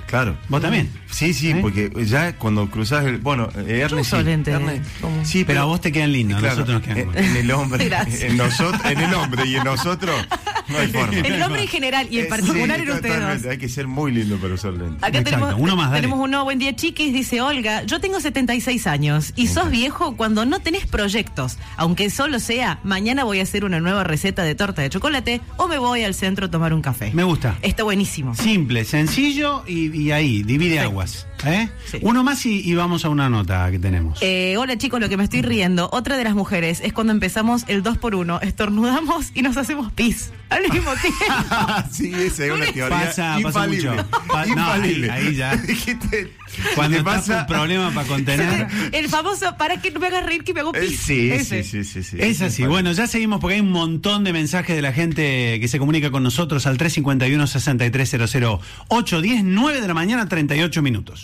Claro. ¿Vos también? Sí, porque ya cuando cruzás el... Bueno, Ernest... Sí, pero a vos te quedan lindos, claro, nosotros nos quedan en el hombre, en el hombre y en nosotros no hay forma. En el hombre en general y en particular en ustedes. Hay que ser muy lindo para usar lentes. Acá tenemos uno uno, buen día chiquis, dice Olga, yo tengo 76 años y sos viejo cuando no tenés proyectos, aunque solo sea, mañana voy a hacer una nueva receta de torta de chocolate o me voy al centro a tomar un café. Me gusta. Está buenísimo. Simple, sencillo y ahí, divide aguas. Sí. Uno más y vamos a una nota que tenemos. Hola chicos, lo que me estoy riendo, otra de las mujeres es cuando empezamos el 2x1, estornudamos y nos hacemos pis al mismo tiempo. Sí, esa es una teoría pasa infalible. Mucho. Infalible. No, ahí ya. Cuando pasa un problema para contener. El famoso, para que no me hagas reír que me hago pis. Sí. Es así. Bueno, ya seguimos porque hay un montón de mensajes de la gente que se comunica con nosotros al 351-6300 810, 9 de la mañana, 38 minutos.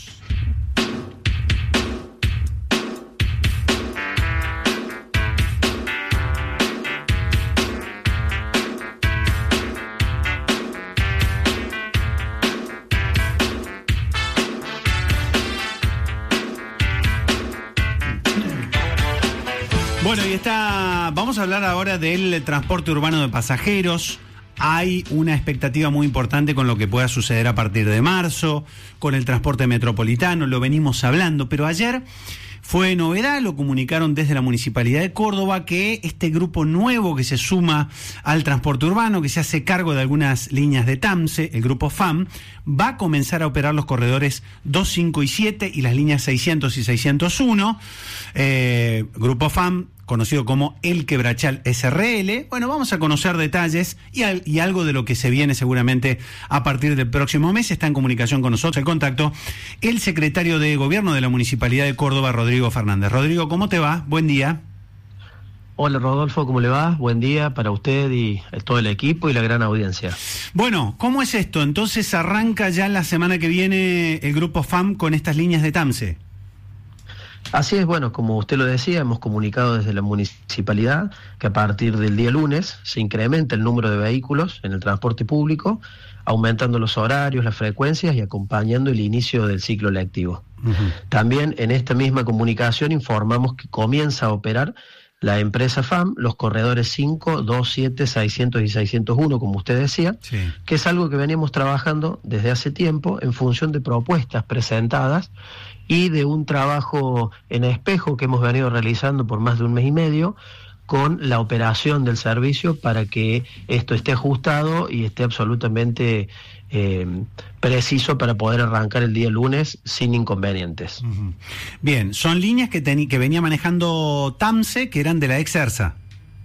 Bueno, vamos a hablar ahora del transporte urbano de pasajeros. Hay una expectativa muy importante con lo que pueda suceder a partir de marzo, con el transporte metropolitano, lo venimos hablando, pero ayer fue novedad, lo comunicaron desde la Municipalidad de Córdoba, que este grupo nuevo que se suma al transporte urbano, que se hace cargo de algunas líneas de TAMSE, el grupo FAM, va a comenzar a operar los corredores 2, 5 y 7 y las líneas 600 y 601. Grupo FAM, conocido como El Quebrachal SRL. Bueno, vamos a conocer detalles y algo de lo que se viene seguramente a partir del próximo mes. Está en comunicación con nosotros, el contacto, el secretario de Gobierno de la Municipalidad de Córdoba, Rodrigo Fernández. Rodrigo, ¿cómo te va? Buen día. Hola Rodolfo, ¿cómo le va? Buen día para usted y todo el equipo y la gran audiencia. Bueno, ¿cómo es esto? Entonces arranca ya la semana que viene el Grupo FAM con estas líneas de TAMSE. Así es, bueno, como usted lo decía, hemos comunicado desde la municipalidad que a partir del día lunes se incrementa el número de vehículos en el transporte público, aumentando los horarios, las frecuencias y acompañando el inicio del ciclo lectivo. También en esta misma comunicación informamos que comienza a operar la empresa FAM, los corredores 5, 2, 7, 600 y 601, como usted decía, sí, que es algo que veníamos trabajando desde hace tiempo en función de propuestas presentadas y de un trabajo en espejo que hemos venido realizando por más de un mes y medio con la operación del servicio para que esto esté ajustado y esté absolutamente preciso para poder arrancar el día lunes sin inconvenientes. Bien, son líneas que venía manejando TAMSE, que eran de la ex ERSA.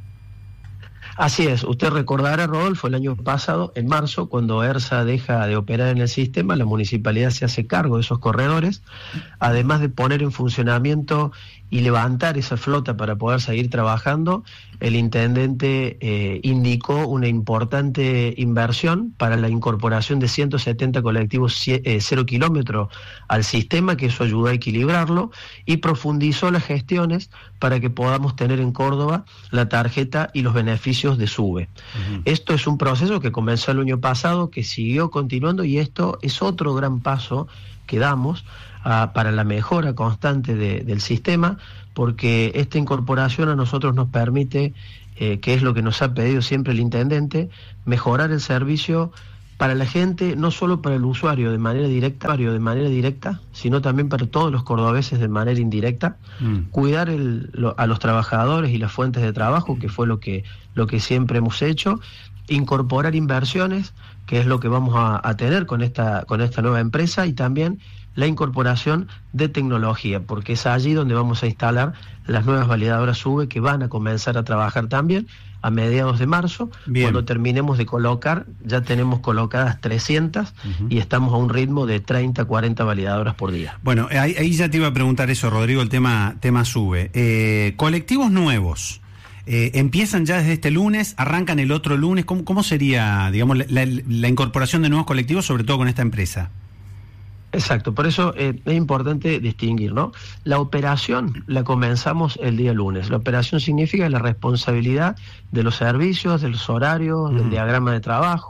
Así es, usted recordará, Rodolfo, el año pasado, en marzo, cuando ERSA deja de operar en el sistema, la municipalidad se hace cargo de esos corredores, además de poner en funcionamiento y levantar esa flota para poder seguir trabajando. El intendente indicó una importante inversión para la incorporación de 170 colectivos 0 kilómetros al sistema, que eso ayudó a equilibrarlo, y profundizó las gestiones para que podamos tener en Córdoba la tarjeta y los beneficios de SUBE. Esto es un proceso que comenzó el año pasado, que siguió continuando, y esto es otro gran paso que damos para la mejora constante del sistema, porque esta incorporación a nosotros nos permite, que es lo que nos ha pedido siempre el intendente, mejorar el servicio para la gente, no solo para el usuario de manera directa, sino también para todos los cordobeses de manera indirecta, cuidar a los trabajadores y las fuentes de trabajo, que fue lo que siempre hemos hecho, incorporar inversiones, que es lo que vamos a tener con esta nueva empresa, y también la incorporación de tecnología, porque es allí donde vamos a instalar las nuevas validadoras SUBE, que van a comenzar a trabajar también a mediados de marzo. Bien. Cuando terminemos de colocar, ya tenemos colocadas 300 y estamos a un ritmo de 30, 40 validadoras por día. Bueno, ahí ya te iba a preguntar eso, Rodrigo, el tema SUBE. Colectivos nuevos. ¿Empiezan ya desde este lunes? ¿Arrancan el otro lunes? ¿Cómo sería, digamos, la incorporación de nuevos colectivos, sobre todo con esta empresa? Exacto, por eso es importante distinguir, ¿no? La operación la comenzamos el día lunes. La operación significa la responsabilidad de los servicios, de los horarios, del diagrama de trabajo,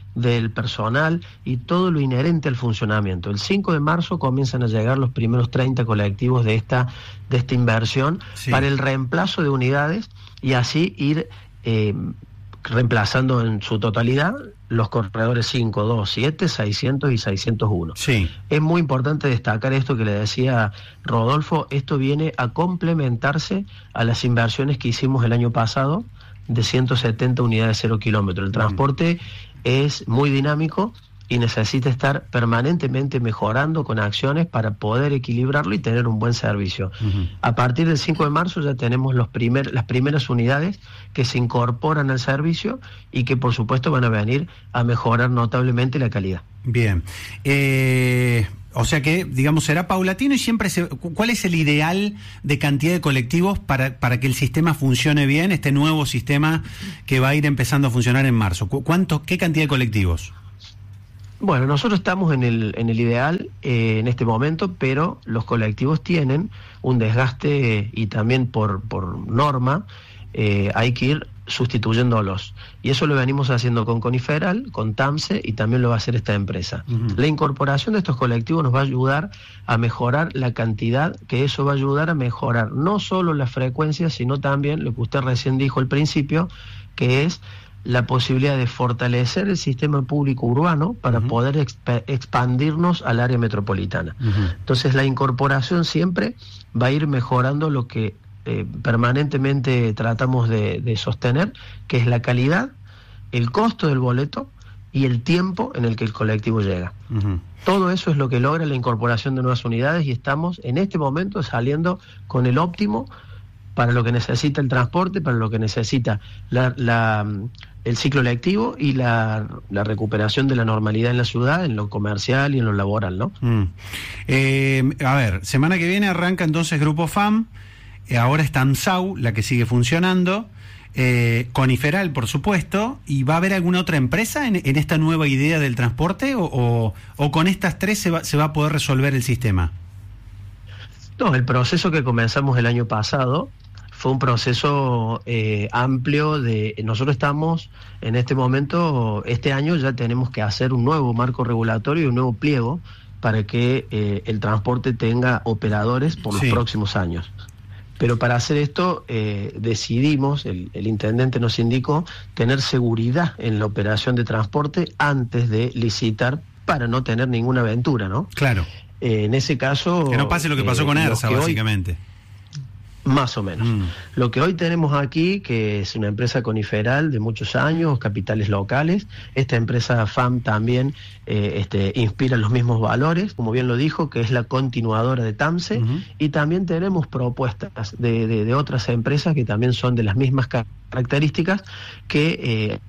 del personal y todo lo inherente al funcionamiento. El 5 de marzo comienzan a llegar los primeros 30 colectivos de esta inversión para el reemplazo de unidades y así ir reemplazando en su totalidad los corredores 5, 2, 7, 600 y 601. Sí. Es muy importante destacar esto que le decía Rodolfo, esto viene a complementarse a las inversiones que hicimos el año pasado de 170 unidades 0 kilómetros. El transporte es muy dinámico y necesita estar permanentemente mejorando con acciones para poder equilibrarlo y tener un buen servicio. A partir del 5 de marzo ya tenemos las primeras unidades que se incorporan al servicio y que por supuesto van a venir a mejorar notablemente la calidad. Bien. O sea que, digamos, será paulatino y siempre ¿cuál es el ideal de cantidad de colectivos para que el sistema funcione bien, este nuevo sistema que va a ir empezando a funcionar en marzo? ¿Qué cantidad de colectivos? Bueno, nosotros estamos en el ideal en este momento, pero los colectivos tienen un desgaste y también por norma hay que ir sustituyéndolos. Y eso lo venimos haciendo con Coniferal, con TAMSE y también lo va a hacer esta empresa. La incorporación de estos colectivos nos va a ayudar a mejorar la cantidad, que eso va a ayudar a mejorar no solo la frecuencia, sino también lo que usted recién dijo al principio, que es la posibilidad de fortalecer el sistema público urbano para poder expandirnos al área metropolitana. Entonces la incorporación siempre va a ir mejorando lo que permanentemente tratamos de sostener, que es la calidad, el costo del boleto y el tiempo en el que el colectivo llega. Todo eso es lo que logra la incorporación de nuevas unidades y estamos en este momento saliendo con el óptimo para lo que necesita el transporte, para lo que necesita el ciclo lectivo y la recuperación de la normalidad en la ciudad, en lo comercial y en lo laboral, ¿no? A ver, semana que viene arranca entonces Grupo FAM, ahora está AMSAU, la que sigue funcionando, Coniferal, por supuesto, ¿y va a haber alguna otra empresa en esta nueva idea del transporte o con estas tres se va a poder resolver el sistema? No, el proceso que comenzamos el año pasado fue un proceso amplio nosotros estamos en este momento, este año ya tenemos que hacer un nuevo marco regulatorio y un nuevo pliego para que el transporte tenga operadores por los próximos años. Pero para hacer esto decidimos, el intendente nos indicó, tener seguridad en la operación de transporte antes de licitar para no tener ninguna aventura, ¿no? Claro. En ese caso... Que no pase lo que pasó con ERSA, básicamente. Más o menos. Lo que hoy tenemos aquí, que es una empresa coniferal de muchos años, capitales locales, esta empresa FAM también inspira los mismos valores, como bien lo dijo, que es la continuadora de TAMSE, y también tenemos propuestas de otras empresas que también son de las mismas características, que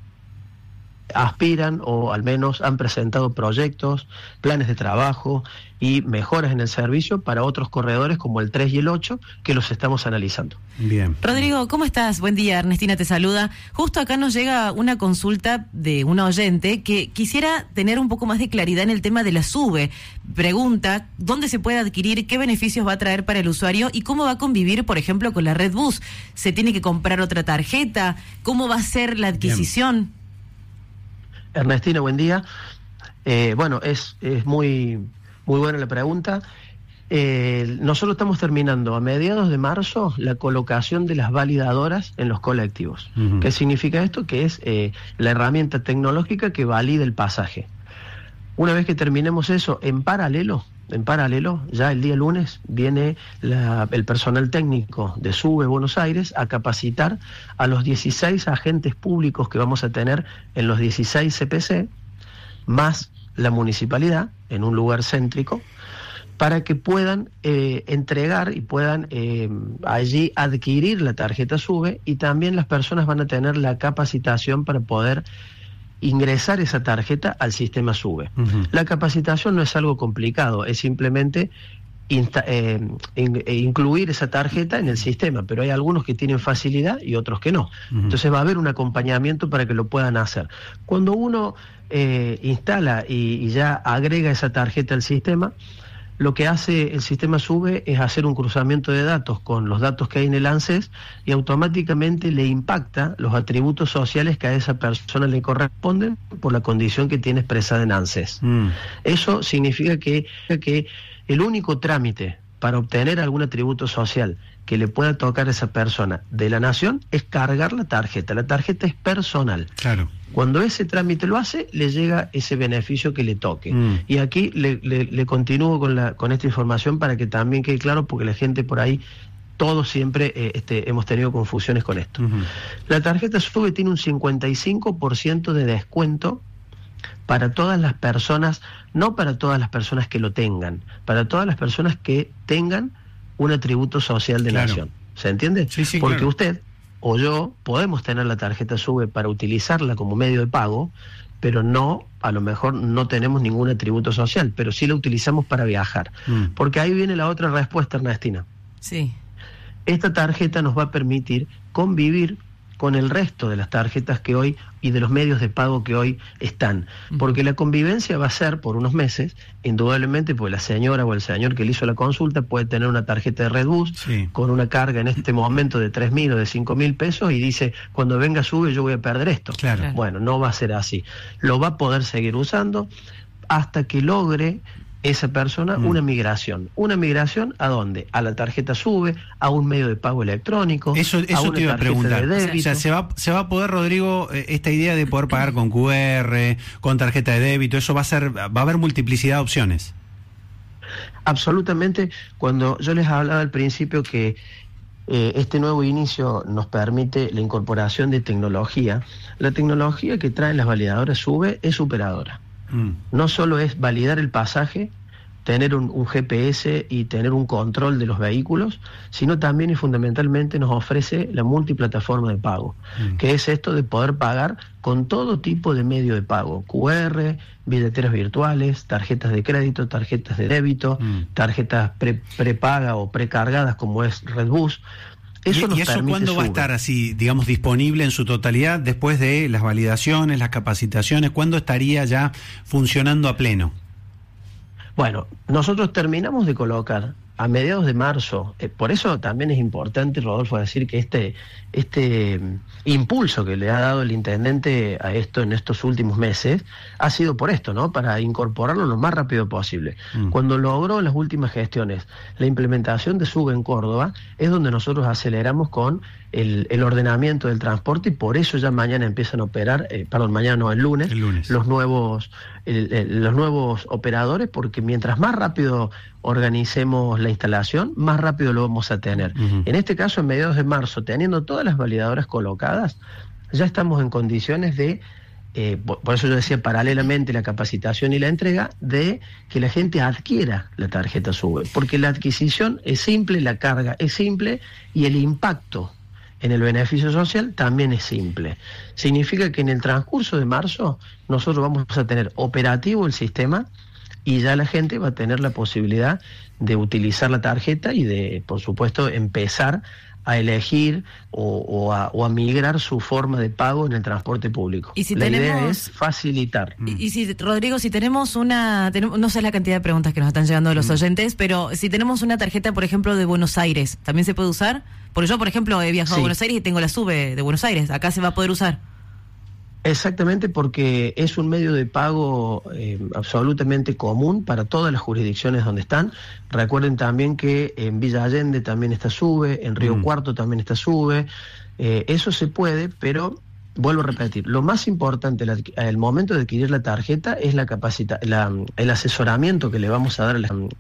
aspiran o al menos han presentado proyectos, planes de trabajo y mejoras en el servicio para otros corredores como el 3 y el 8 que los estamos analizando. Bien. Rodrigo, ¿cómo estás? Buen día, Ernestina te saluda. Justo acá nos llega una consulta de una oyente que quisiera tener un poco más de claridad en el tema de la SUBE. Pregunta, ¿dónde se puede adquirir? ¿Qué beneficios va a traer para el usuario? ¿Y cómo va a convivir, por ejemplo, con la Red Bus? ¿Se tiene que comprar otra tarjeta? ¿Cómo va a ser la adquisición? Bien. Ernestina, buen día. Bueno, es muy buena la pregunta. Nosotros estamos terminando a mediados de marzo la colocación de las validadoras en los colectivos. ¿Qué significa esto? Que es la herramienta tecnológica que valida el pasaje. Una vez que terminemos eso, en paralelo, ya el día lunes viene el personal técnico de SUBE Buenos Aires a capacitar a los 16 agentes públicos que vamos a tener en los 16 CPC, más la municipalidad, en un lugar céntrico, para que puedan entregar y puedan allí adquirir la tarjeta SUBE, y también las personas van a tener la capacitación para poder ingresar esa tarjeta al sistema SUBE. La capacitación no es algo complicado, es simplemente incluir esa tarjeta en el sistema, pero hay algunos que tienen facilidad y otros que no. Entonces va a haber un acompañamiento para que lo puedan hacer. Cuando uno instala y ya agrega esa tarjeta al sistema, lo que hace el sistema SUBE es hacer un cruzamiento de datos con los datos que hay en el ANSES y automáticamente le impacta los atributos sociales que a esa persona le corresponden por la condición que tiene expresada en ANSES. Eso significa que el único trámite para obtener algún atributo social que le pueda tocar a esa persona de la nación es cargar la tarjeta. La tarjeta es personal. Claro. Cuando ese trámite lo hace, le llega ese beneficio que le toque. Y aquí le continúo con esta información para que también quede claro, porque la gente por ahí, todos siempre hemos tenido confusiones con esto. La tarjeta SUBE tiene un 55% de descuento para todas las personas, no para todas las personas que lo tengan, para todas las personas que tengan un atributo social de nación. ¿Se entiende? Sí, porque claro. Usted o yo podemos tener la tarjeta SUBE para utilizarla como medio de pago, pero no, a lo mejor no tenemos ningún atributo social, pero sí la utilizamos para viajar. Porque ahí viene la otra respuesta, Ernestina. Sí. Esta tarjeta nos va a permitir convivir con el resto de las tarjetas que hoy y de los medios de pago que hoy están. Porque la convivencia va a ser por unos meses, indudablemente, porque la señora o el señor que le hizo la consulta puede tener una tarjeta de Redbus con una carga en este momento de 3.000 o de 5.000 pesos y dice, cuando venga SUBE yo voy a perder esto. Claro. Bueno, no va a ser así. Lo va a poder seguir usando hasta que logre esa persona una migración. ¿Una migración a dónde? A la tarjeta SUBE, a un medio de pago electrónico, Eso te iba a preguntar. De o sea, se va a poder, Rodrigo, esta idea de poder pagar con QR, con tarjeta de débito, eso va a haber multiplicidad de opciones. Absolutamente. Cuando yo les hablaba al principio que este nuevo inicio nos permite la incorporación de tecnología, la tecnología que traen las validadoras SUBE es superadora. No solo es validar el pasaje, tener un GPS y tener un control de los vehículos, sino también y fundamentalmente nos ofrece la multiplataforma de pago, que es esto de poder pagar con todo tipo de medio de pago, QR, billeteras virtuales, tarjetas de crédito, tarjetas de débito, tarjetas prepaga o precargadas como es Redbus. ¿Y eso cuándo va a estar así, digamos, disponible en su totalidad después de las validaciones, las capacitaciones? ¿Cuándo estaría ya funcionando a pleno? Bueno, nosotros terminamos de colocar a mediados de marzo, por eso también es importante, Rodolfo, decir que este impulso que le ha dado el intendente a esto en estos últimos meses ha sido por esto, ¿no? Para incorporarlo lo más rápido posible. Cuando logró en las últimas gestiones la implementación de SUBE en Córdoba, es donde nosotros aceleramos con el ordenamiento del transporte y por eso ya mañana empiezan a operar, mañana no, el lunes. Los nuevos operadores, porque mientras más rápido organicemos la instalación, más rápido lo vamos a tener. En este caso, en mediados de marzo, teniendo todas las validadoras colocadas, ya estamos en condiciones de, por eso yo decía paralelamente la capacitación y la entrega, de que la gente adquiera la tarjeta SUBE, porque la adquisición es simple, la carga es simple y el impacto en el beneficio social también es simple. Significa que en el transcurso de marzo nosotros vamos a tener operativo el sistema y ya la gente va a tener la posibilidad de utilizar la tarjeta y de, por supuesto, empezar a elegir o a migrar su forma de pago en el transporte público. ¿Y si la idea es facilitar. Y si, Rodrigo, si tenemos no sé la cantidad de preguntas que nos están llegando de los oyentes, pero si tenemos una tarjeta, por ejemplo, de Buenos Aires, ¿también se puede usar? Porque yo, por ejemplo, he viajado a Buenos Aires y tengo la SUBE de Buenos Aires. ¿Acá se va a poder usar? Exactamente, porque es un medio de pago absolutamente común para todas las jurisdicciones donde están. Recuerden también que en Villa Allende también está SUBE, en Río Cuarto también está SUBE. Eso se puede, pero vuelvo a repetir, lo más importante al momento de adquirir la tarjeta es el asesoramiento que le vamos a dar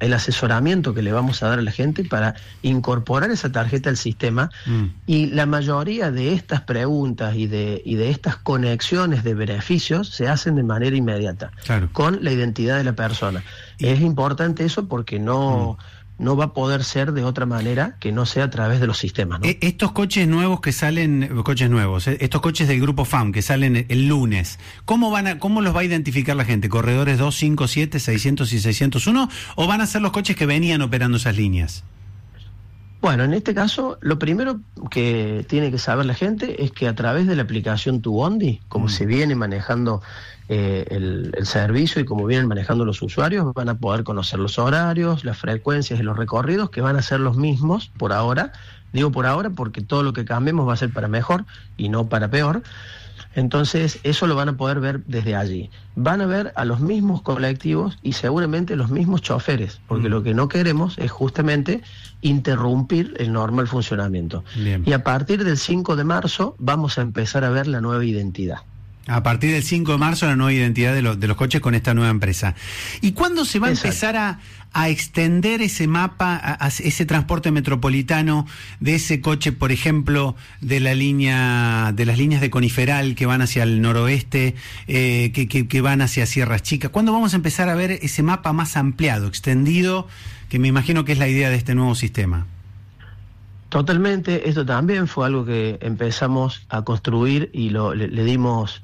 a la gente para incorporar esa tarjeta al sistema. Y la mayoría de estas preguntas y de estas conexiones de beneficios se hacen de manera inmediata, con la identidad de la persona. Es importante eso porque no va a poder ser de otra manera que no sea a través de los sistemas, ¿no? Estos coches nuevos que salen, estos coches del grupo FAM que salen el lunes, ¿cómo los va a identificar la gente? ¿Corredores 2, 5, 7, 600 y 601? ¿O van a ser los coches que venían operando esas líneas? Bueno, en este caso, lo primero que tiene que saber la gente es que a través de la aplicación Tu Bondi, como se viene manejando el servicio y como vienen manejando los usuarios, van a poder conocer los horarios, las frecuencias y los recorridos, que van a ser los mismos por ahora. Digo por ahora porque todo lo que cambiemos va a ser para mejor y no para peor. Entonces, eso lo van a poder ver desde allí. Van a ver a los mismos colectivos y seguramente los mismos choferes, porque lo que no queremos es justamente interrumpir el normal funcionamiento. Bien. Y a partir del 5 de marzo vamos a empezar a ver la nueva identidad. A partir del 5 de marzo la nueva identidad de los coches con esta nueva empresa. ¿Y cuándo se va a empezar a extender ese mapa, a ese transporte metropolitano de ese coche, por ejemplo, de las líneas de Coniferal que van hacia el noroeste, que van hacia Sierras Chicas? ¿Cuándo vamos a empezar a ver ese mapa más ampliado, extendido, que me imagino que es la idea de este nuevo sistema? Totalmente, esto también fue algo que empezamos a construir y le dimos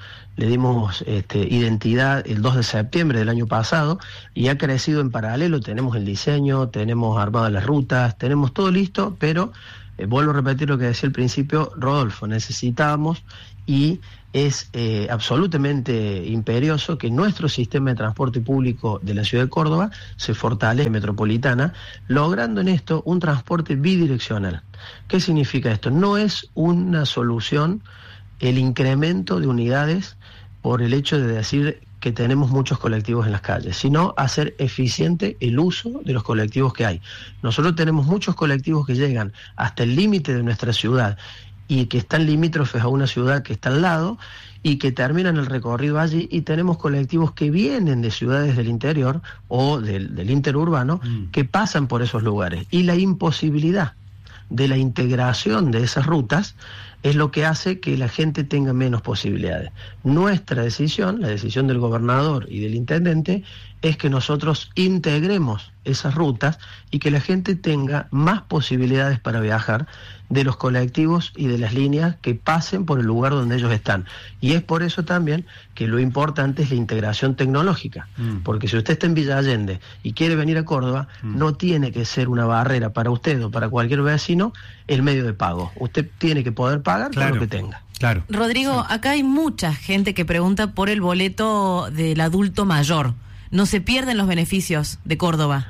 identidad el 2 de septiembre del año pasado, y ha crecido en paralelo. Tenemos el diseño, tenemos armadas las rutas, tenemos todo listo, pero vuelvo a repetir lo que decía al principio, Rodolfo, necesitábamos, y es absolutamente imperioso que nuestro sistema de transporte público de la ciudad de Córdoba se fortalezca metropolitana, logrando en esto un transporte bidireccional. ¿Qué significa esto? No es una solución el incremento de unidades por el hecho de decir que tenemos muchos colectivos en las calles, sino hacer eficiente el uso de los colectivos que hay. Nosotros tenemos muchos colectivos que llegan hasta el límite de nuestra ciudad y que están limítrofes a una ciudad que está al lado y que terminan el recorrido allí, y tenemos colectivos que vienen de ciudades del interior o del interurbano que pasan por esos lugares, y la imposibilidad de la integración de esas rutas es lo que hace que la gente tenga menos posibilidades. Nuestra decisión, la decisión del gobernador y del intendente, es que nosotros integremos esas rutas y que la gente tenga más posibilidades para viajar de los colectivos y de las líneas que pasen por el lugar donde ellos están. Y es por eso también que lo importante es la integración tecnológica, porque si usted está en Villa Allende y quiere venir a Córdoba, no tiene que ser una barrera para usted o para cualquier vecino el medio de pago. Usted tiene que poder pagar con lo que tenga. Claro. Rodrigo, acá hay mucha gente que pregunta por el boleto del adulto mayor. ¿No se pierden los beneficios de Córdoba?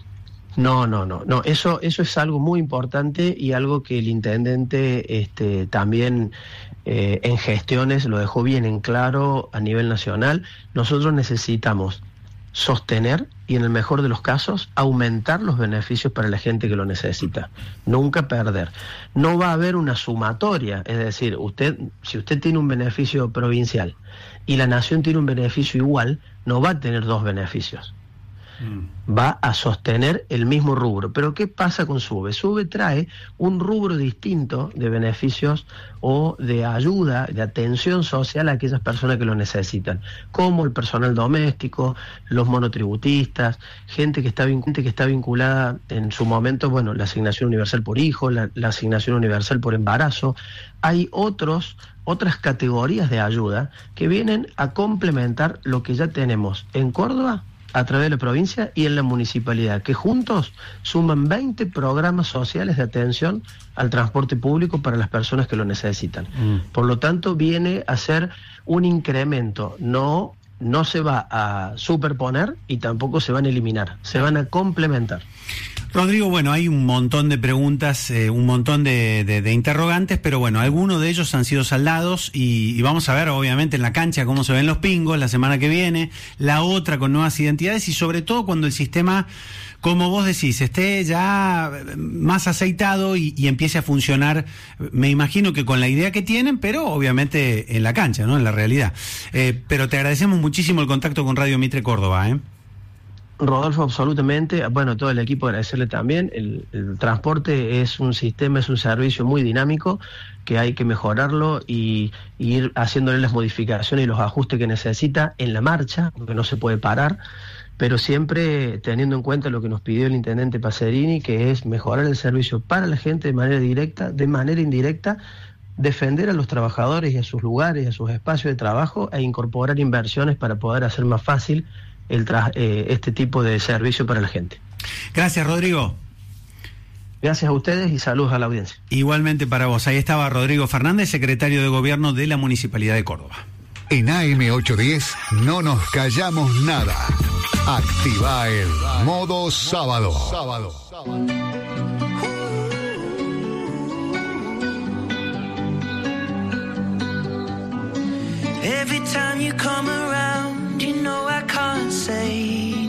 No, eso es algo muy importante y algo que el intendente también en gestiones lo dejó bien en claro a nivel nacional. Nosotros necesitamos sostener y, en el mejor de los casos, aumentar los beneficios para la gente que lo necesita, nunca perder. No va a haber una sumatoria, es decir, si usted tiene un beneficio provincial y la nación tiene un beneficio igual, no va a tener dos beneficios. Va a sostener el mismo rubro. Pero ¿qué pasa con SUBE? SUBE trae un rubro distinto de beneficios o de ayuda, de atención social a aquellas personas que lo necesitan, como el personal doméstico, los monotributistas, gente que está vinculada en su momento, bueno, la asignación universal por hijo, la asignación universal por embarazo. Hay otras categorías de ayuda que vienen a complementar lo que ya tenemos en Córdoba a través de la provincia y en la municipalidad, que juntos suman 20 programas sociales de atención al transporte público para las personas que lo necesitan. Por lo tanto, viene a ser un incremento, no se va a superponer y tampoco se van a eliminar, se van a complementar. Rodrigo, bueno, hay un montón de preguntas, un montón de interrogantes, pero bueno, algunos de ellos han sido saldados y vamos a ver obviamente en la cancha cómo se ven los pingos la semana que viene, la otra con nuevas identidades y sobre todo cuando el sistema, como vos decís, esté ya más aceitado y empiece a funcionar, me imagino que con la idea que tienen, pero obviamente en la cancha, ¿no? En la realidad. Pero te agradecemos muchísimo el contacto con Radio Mitre Córdoba, Rodolfo, absolutamente. Bueno, todo el equipo agradecerle también. El transporte es un sistema, es un servicio muy dinámico que hay que mejorarlo y ir haciéndole las modificaciones y los ajustes que necesita en la marcha, porque no se puede parar, pero siempre teniendo en cuenta lo que nos pidió el intendente Pacerini, que es mejorar el servicio para la gente de manera directa, de manera indirecta, defender a los trabajadores y a sus lugares y a sus espacios de trabajo e incorporar inversiones para poder hacer más fácil este tipo de servicio para la gente. Gracias, Rodrigo. Gracias a ustedes y saludos a la audiencia. Igualmente para vos. Ahí estaba Rodrigo Fernández, secretario de Gobierno de la Municipalidad de Córdoba. En AM810 no nos callamos nada. Activa el modo sábado. Every time you come around, you know I can't say